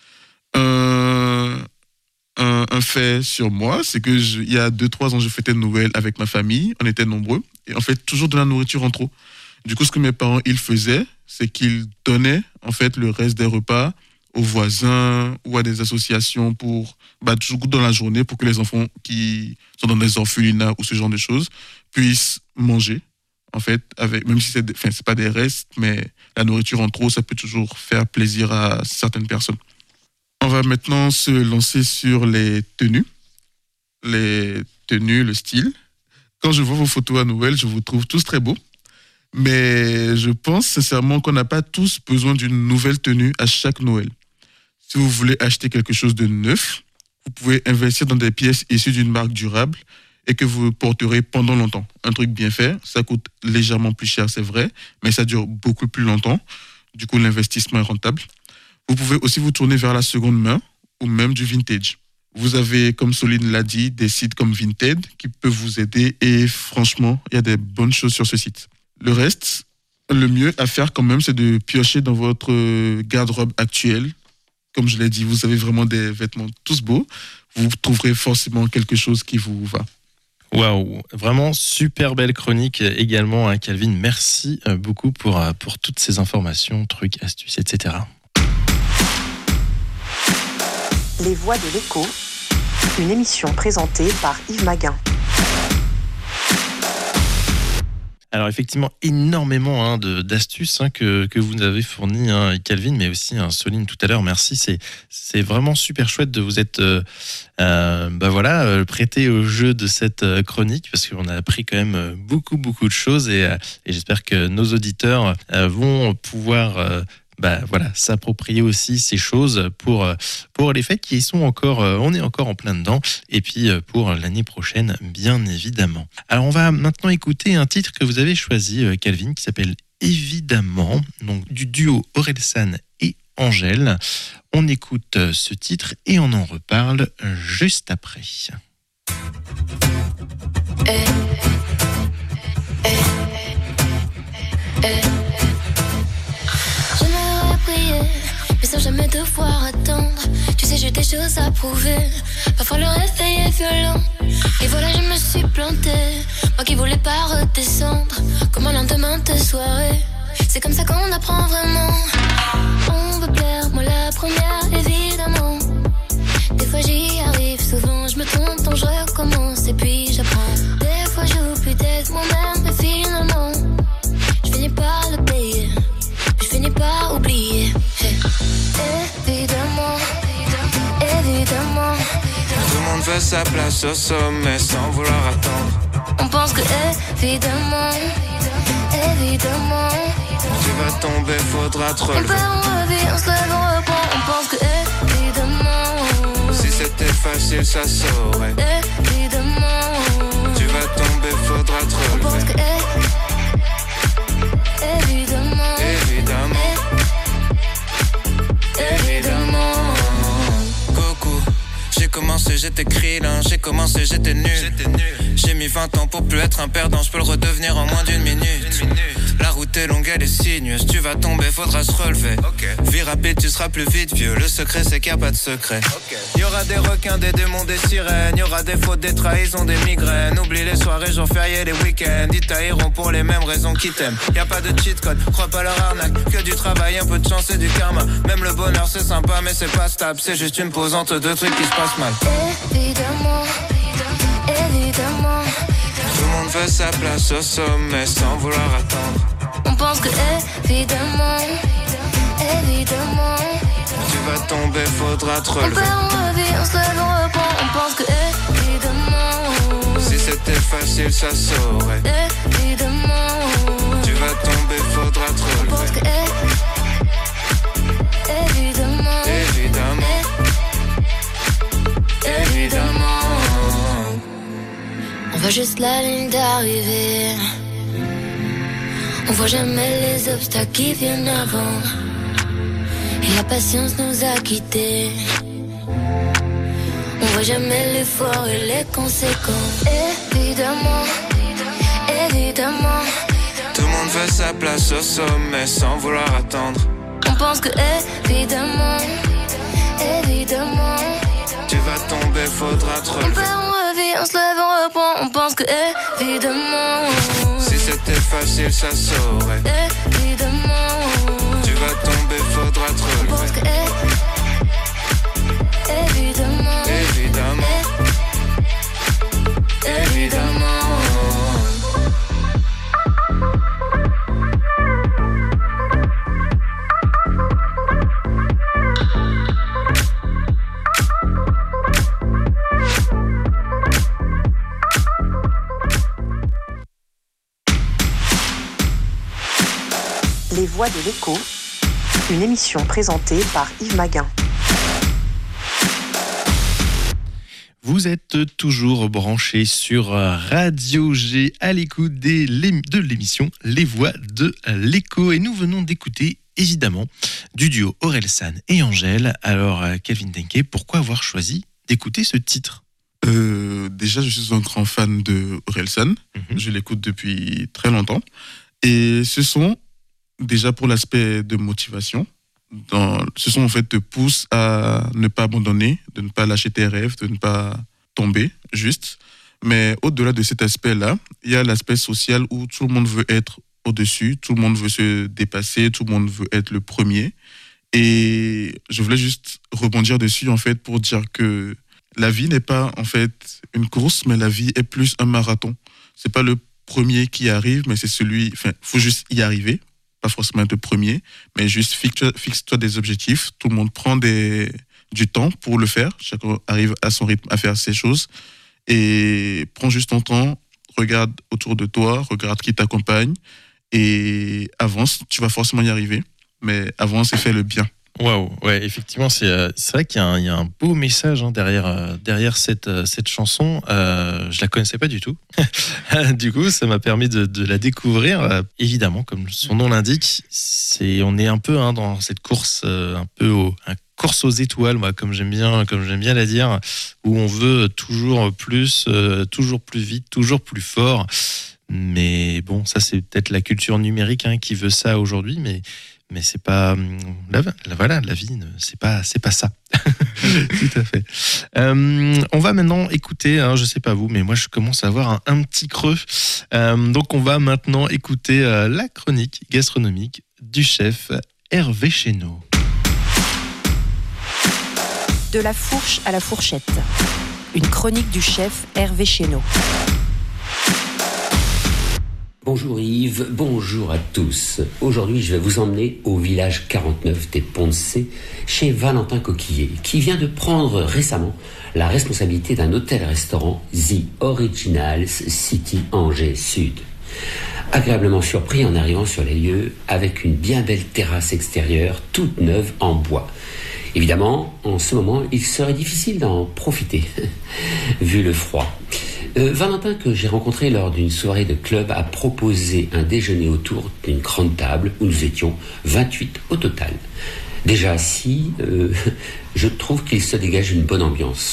Un, un, un fait sur moi, c'est que je, il y a deux trois ans, je fêtais Noël avec ma famille. On était nombreux. Et en fait, toujours de la nourriture en trop. Du coup, ce que mes parents, ils faisaient, c'est qu'ils donnaient en fait le reste des repas aux voisins ou à des associations pour bah, toujours dans la journée pour que les enfants qui sont dans des orphelinats ou ce genre de choses puissent manger. En fait, avec, même si c'est, des, enfin, c'est pas des restes, mais la nourriture en trop, ça peut toujours faire plaisir à certaines personnes. On va maintenant se lancer sur les tenues. Les tenues, le style. Quand je vois vos photos à Noël, je vous trouve tous très beaux. Mais je pense sincèrement qu'on n'a pas tous besoin d'une nouvelle tenue à chaque Noël. Si vous voulez acheter quelque chose de neuf, vous pouvez investir dans des pièces issues d'une marque durable et que vous porterez pendant longtemps. Un truc bien fait, ça coûte légèrement plus cher, c'est vrai, mais ça dure beaucoup plus longtemps. Du coup, l'investissement est rentable. Vous pouvez aussi vous tourner vers la seconde main ou même du vintage. Vous avez, comme Soline l'a dit, des sites comme Vinted qui peuvent vous aider et franchement, il y a des bonnes choses sur ce site. Le reste, le mieux à faire quand même, c'est de piocher dans votre garde-robe actuelle. Comme je l'ai dit, vous avez vraiment des vêtements tous beaux. Vous trouverez forcément quelque chose qui vous va. Waouh, vraiment super belle chronique également, hein, Calvin. Merci beaucoup pour, pour toutes ces informations, trucs, astuces, et cetera. Les Voix de l'écho, une émission présentée par Yves Maguin. Alors effectivement, énormément hein, de, d'astuces hein, que, que vous nous avez fournies, hein, Calvin, mais aussi hein, Soline tout à l'heure. Merci, c'est, c'est vraiment super chouette de vous être euh, euh, bah voilà, euh, prêté au jeu de cette euh, chronique, parce qu'on a appris quand même beaucoup, beaucoup de choses et, euh, et j'espère que nos auditeurs euh, vont pouvoir... Euh, Bah, voilà, s'approprier aussi ces choses pour, pour les fêtes qui sont encore, on est encore en plein dedans, et puis pour l'année prochaine, bien évidemment. Alors, on va maintenant écouter un titre que vous avez choisi, Calvin, qui s'appelle Évidemment, donc du duo Orelsan et Angèle. On écoute ce titre et on en reparle juste après. Hey, hey, hey. Mais sans jamais devoir attendre. Tu sais, j'ai des choses à prouver. Parfois le réveil est violent. Et voilà, je me suis plantée. Moi qui voulais pas redescendre. Comme un lendemain de soirée. C'est comme ça qu'on apprend vraiment. On veut plaire, moi la première, évidemment. Des fois j'y arrive, souvent je me trompe, donc je recommence. Et puis j'apprends. Des fois j'oublie d'être moi-même. Mais finalement, je finis par le payer. Je finis par oublier. Hey. Évidemment, évidemment. Tout le monde veut sa place au sommet sans vouloir attendre. On pense que évidemment, évidemment. Tu vas tomber, faudra te relever. On perd, on revient, on se lève, on reprend. On pense que évidemment. Si c'était facile, ça saurait. Évidemment. Tu vas tomber, faudra te relever. On pense que évidemment. Évidemment. Évidemment. j'étais krillin. J'ai commencé, j'étais nul. J'ai mis vingt ans pour plus être un perdant. Je peux le redevenir en moins d'une minute. La route est longue, elle est sinueuse. Tu vas tomber, faudra se relever. Vie rapide, tu seras plus vite vieux. Le secret, c'est qu'il n'y a pas de secret. Y aura des requins, des démons, des sirènes. Y aura des fautes, des trahisons, des migraines. Oublie les soirées, jours fériés, les week-ends. Ils tailleront pour les mêmes raisons qu'ils t'aiment. Y a pas de cheat code, crois pas leur arnaque. Que du travail, un peu de chance et du karma. Même le bonheur c'est sympa mais c'est pas stable. C'est juste une pause entre deux trucs qui se passent mal. Évidemment, évidemment. Tout le monde veut sa place au sommet sans vouloir attendre. On pense que évidemment, évidemment. Tu vas tomber, faudra te On relever. perd, on revit, on se lève, on reprend. On pense que évidemment. Si c'était facile ça saurait. Évidemment. Tu vas tomber, faudra te On pense relever. que évidemment, Évidemment, évidemment. On voit juste la ligne d'arrivée. On voit jamais les obstacles qui viennent avant. Et la patience nous a quittés. On voit jamais l'effort et les conséquences. Évidemment, évidemment. Tout le monde veut sa place au sommet sans vouloir attendre. On pense que évidemment, évidemment. Tu vas tomber, faudra te On relever. perd, on revit, on se lève, on reprend. On pense que évidemment. Si c'était facile ça saurait. Évidemment. Tu vas tomber, faudra te On pense relever. que évidemment, Évidemment, évidemment. Les Voix de l'écho, une émission présentée par Yves Maguin. Vous êtes toujours branchés sur Radio G à l'écoute des- de l'émission Les Voix de l'écho. Et nous venons d'écouter, évidemment, du duo Orelsan et Angèle. Alors, Kelvin Denke, pourquoi avoir choisi d'écouter ce titre ? Euh, déjà, je suis un grand fan de Orelsan. Je l'écoute depuis très longtemps. Et ce son, déjà pour l'aspect de motivation, dans, ce son en fait te pousse à ne pas abandonner, de ne pas lâcher tes rêves, de ne pas tomber, juste. Mais au-delà de cet aspect-là, il y a l'aspect social où tout le monde veut être au-dessus, tout le monde veut se dépasser, tout le monde veut être le premier. Et je voulais juste rebondir dessus en fait pour dire que la vie n'est pas en fait une course, mais la vie est plus un marathon. C'est pas le premier qui arrive, mais c'est celui. Enfin, faut juste y arriver, pas forcément être le premier, mais juste fixe-toi, fixe-toi des objectifs. Tout le monde prend des, du temps pour le faire. Chacun arrive à son rythme à faire ses choses et prends juste ton temps. Regarde autour de toi, regarde qui t'accompagne et avance. Tu vas forcément y arriver, mais avance et fais le bien. Waouh, ouais, effectivement, c'est, euh, c'est vrai qu'il y a un, il y a un beau message hein, derrière, euh, derrière cette, euh, cette chanson. Euh, je la connaissais pas du tout. Du coup, ça m'a permis de, de la découvrir. Euh, évidemment, comme son nom l'indique, c'est, on est un peu hein, dans cette course, euh, un peu au, un course aux étoiles, moi, comme j'aime bien, comme j'aime bien la dire, où on veut toujours plus, euh, toujours plus vite, toujours plus fort. Mais bon, ça c'est peut-être la culture numérique hein, qui veut ça aujourd'hui, mais mais c'est pas la, la, voilà, la vie, c'est pas c'est pas ça. Tout à fait. Euh, on va maintenant écouter, hein, je sais pas vous, mais moi je commence à avoir un, un petit creux. Euh, donc on va maintenant écouter euh, la chronique gastronomique du chef Hervé Chénaud. De la fourche à la fourchette. Une chronique du chef Hervé Chénaud. Bonjour Yves, bonjour à tous. Aujourd'hui, je vais vous emmener au village quarante-neuf des Ponts-de-Cé, chez Valentin Coquillet, qui vient de prendre récemment la responsabilité d'un hôtel-restaurant The Originals City Angers Sud. Agréablement surpris en arrivant sur les lieux avec une bien belle terrasse extérieure toute neuve en bois. Évidemment, en ce moment, il serait difficile d'en profiter, vu le froid. Euh, Valentin, que j'ai rencontré lors d'une soirée de club, a proposé un déjeuner autour d'une grande table où nous étions vingt-huit au total. Déjà assis, euh, je trouve qu'il se dégage une bonne ambiance.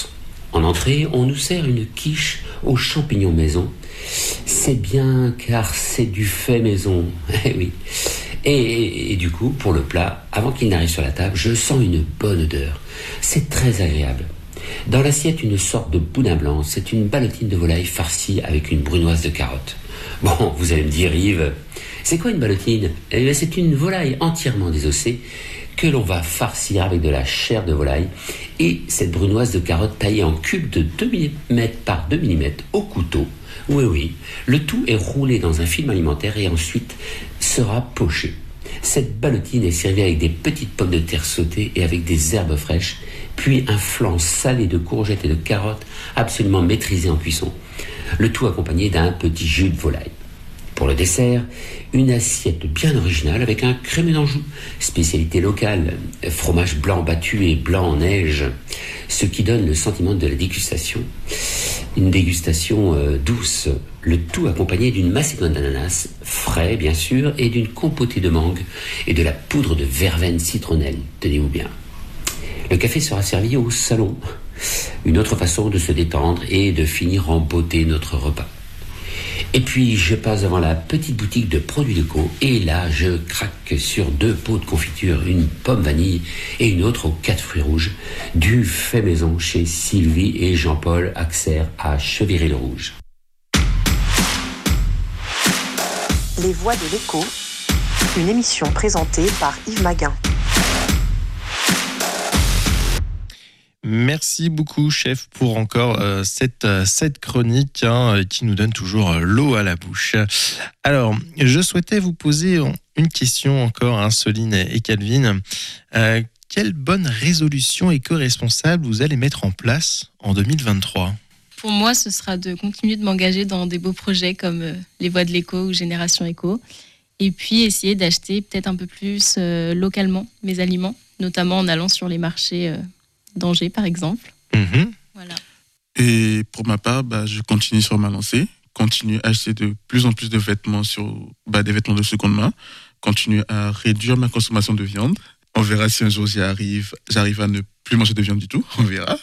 En entrée, on nous sert une quiche aux champignons maison. C'est bien car c'est du fait maison. Eh oui. Et, et, et du coup, pour le plat, avant qu'il n'arrive sur la table, je sens une bonne odeur. C'est très agréable. Dans l'assiette, une sorte de boudin blanc. C'est une ballotine de volaille farcie avec une brunoise de carottes. Bon, vous allez me dire, Yves, c'est quoi une ballotine ? Eh bien, c'est une volaille entièrement désossée que l'on va farcir avec de la chair de volaille et cette brunoise de carottes taillée en cubes de deux millimètres par deux millimètres au couteau. Oui, oui, le tout est roulé dans un film alimentaire et ensuite sera poché. Cette ballotine est servie avec des petites pommes de terre sautées et avec des herbes fraîches, puis un flan salé de courgettes et de carottes absolument maîtrisé en cuisson. Le tout accompagné d'un petit jus de volaille. Pour le dessert, une assiette bien originale avec un crémeux d'Anjou, spécialité locale, fromage blanc battu et blanc en neige, ce qui donne le sentiment de la dégustation. Une dégustation euh, douce, le tout accompagné d'une macédoine d'ananas, frais bien sûr, et d'une compotée de mangue et de la poudre de verveine citronnelle, tenez-vous bien. Le café sera servi au salon, une autre façon de se détendre et de finir en beauté notre repas. Et puis je passe devant la petite boutique de produits locaux et là je craque sur deux pots de confiture, une pomme vanille et une autre aux quatre fruits rouges, du fait maison chez Sylvie et Jean-Paul Axer à Cheviré-le-Rouge. Les Voix de l'écho, une émission présentée par Yves Maguin. Merci beaucoup, chef, pour encore euh, cette, euh, cette chronique hein, qui nous donne toujours euh, l'eau à la bouche. Alors, je souhaitais vous poser une question encore, hein, Soline et Calvin. Euh, quelle bonne résolution éco-responsable vous allez mettre en place en deux mille vingt-trois ? Pour moi, ce sera de continuer de m'engager dans des beaux projets comme euh, les Voix de l'écho ou Génération Éco. Et puis essayer d'acheter peut-être un peu plus euh, localement mes aliments, notamment en allant sur les marchés euh, d'Angers, par exemple. Mmh. Voilà. Et pour ma part, bah, je continue sur ma lancée, continue à acheter de plus en plus de vêtements, sur, bah, des vêtements de seconde main, continue à réduire ma consommation de viande. On verra si un jour j'y arrive, j'arrive à ne plus manger de viande du tout, on verra.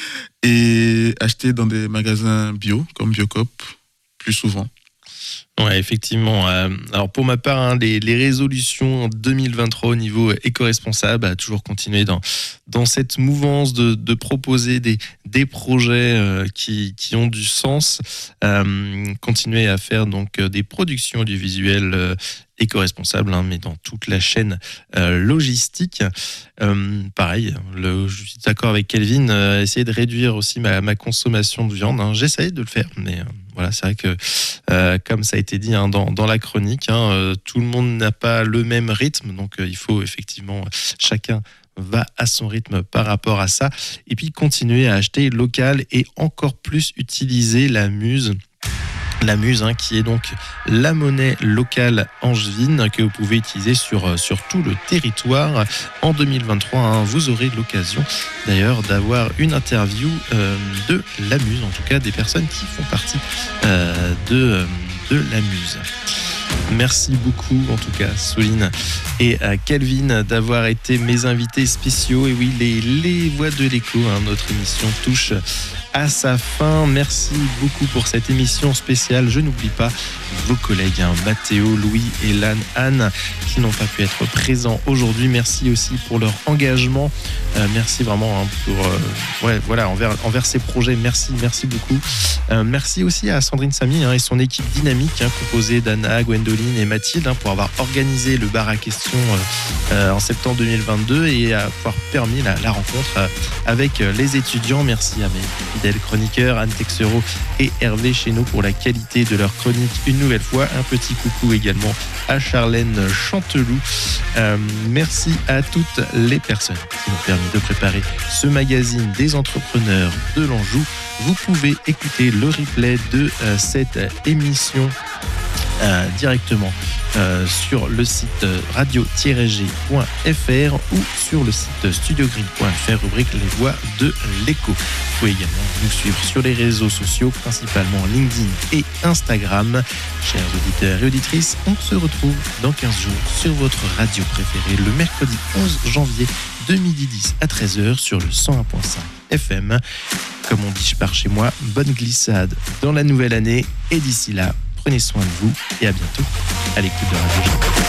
Et acheter dans des magasins bio, comme Biocop, plus souvent. Ouais, effectivement. Euh, alors pour ma part, hein, les, les résolutions deux mille vingt-trois au niveau éco-responsable, à toujours continuer dans, dans cette mouvance de, de proposer des, des projets euh, qui, qui ont du sens, euh, continuer à faire donc des productions audiovisuelles euh, éco-responsables, hein, mais dans toute la chaîne euh, logistique. Euh, pareil, le, je suis d'accord avec Kelvin, euh, essayer de réduire aussi ma, ma consommation de viande. Hein. J'essaye de le faire, mais euh, voilà, c'est vrai que euh, comme ça a été dit hein, dans, dans la chronique, hein, euh, tout le monde n'a pas le même rythme, donc euh, il faut effectivement, chacun va à son rythme par rapport à ça, et puis continuer à acheter local et encore plus utiliser la Muse. La Muse, hein, qui est donc la monnaie locale angevine que vous pouvez utiliser sur, sur tout le territoire. En deux mille vingt-trois, hein, vous aurez l'occasion d'ailleurs d'avoir une interview euh, de la Muse, en tout cas des personnes qui font partie euh, de, de la Muse. Merci beaucoup, en tout cas, Soline et euh, Calvin, d'avoir été mes invités spéciaux. Et oui, les, les Voix de l'écho, hein, notre émission touche à sa fin. Merci beaucoup pour cette émission spéciale. Je n'oublie pas vos collègues, hein, Mathéo, Louis et Lan, Anne, qui n'ont pas pu être présents aujourd'hui. Merci aussi pour leur engagement. Euh, merci vraiment hein, pour euh, ouais, voilà, envers, envers ces projets. Merci, merci beaucoup. Euh, merci aussi à Sandrine Samy hein, et son équipe dynamique, hein, composée d'Anna, Gwendoline et Mathilde, hein, pour avoir organisé le bar à questions euh, euh, en septembre deux mille vingt-deux et avoir permis la, la rencontre euh, avec les étudiants. Merci à mes fidèles chroniqueurs, Anne Texero et Hervé Chéneau, pour la qualité de leur chronique une nouvelle fois. Un petit coucou également à Charlène Chanteloup. Euh, merci à toutes les personnes qui m'ont permis de préparer ce magazine des entrepreneurs de l'Anjou. Vous pouvez écouter le replay de euh, cette émission euh, directement euh, sur le site radio tiret g point f r ou sur le site studio green point f r, rubrique Les Voix de l'Écho. Vous pouvez également nous suivre sur les réseaux sociaux, principalement LinkedIn et Instagram. Chers auditeurs et auditrices, on se retrouve dans quinze jours sur votre radio préférée le mercredi onze janvier de midi dix à treize heures sur le cent un virgule cinq F M. Comme on dit par chez moi, bonne glissade dans la nouvelle année et d'ici là, prenez soin de vous et à bientôt à l'écoute de Radio G.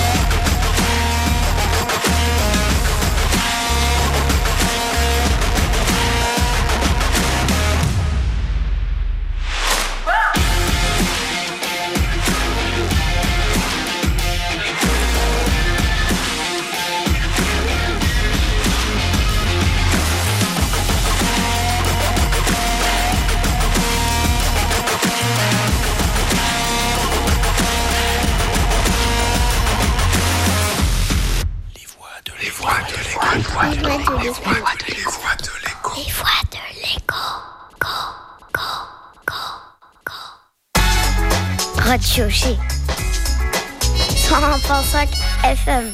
Radio G cent un virgule cinq F M.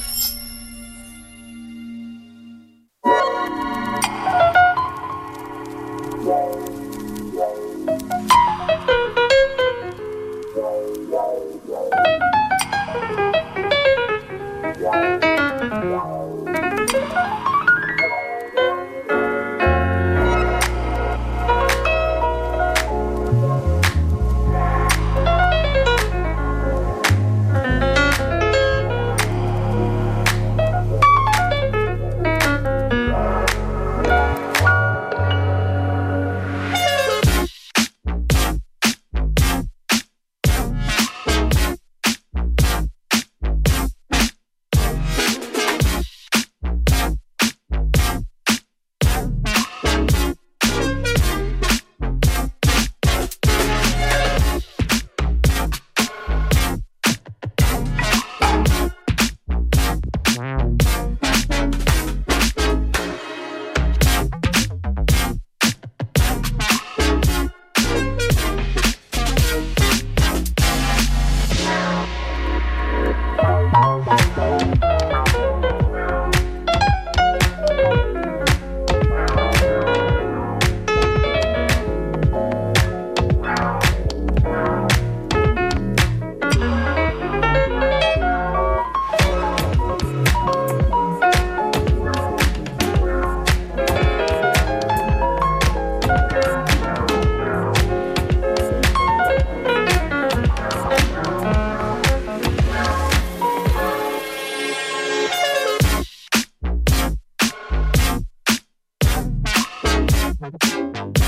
Thank you.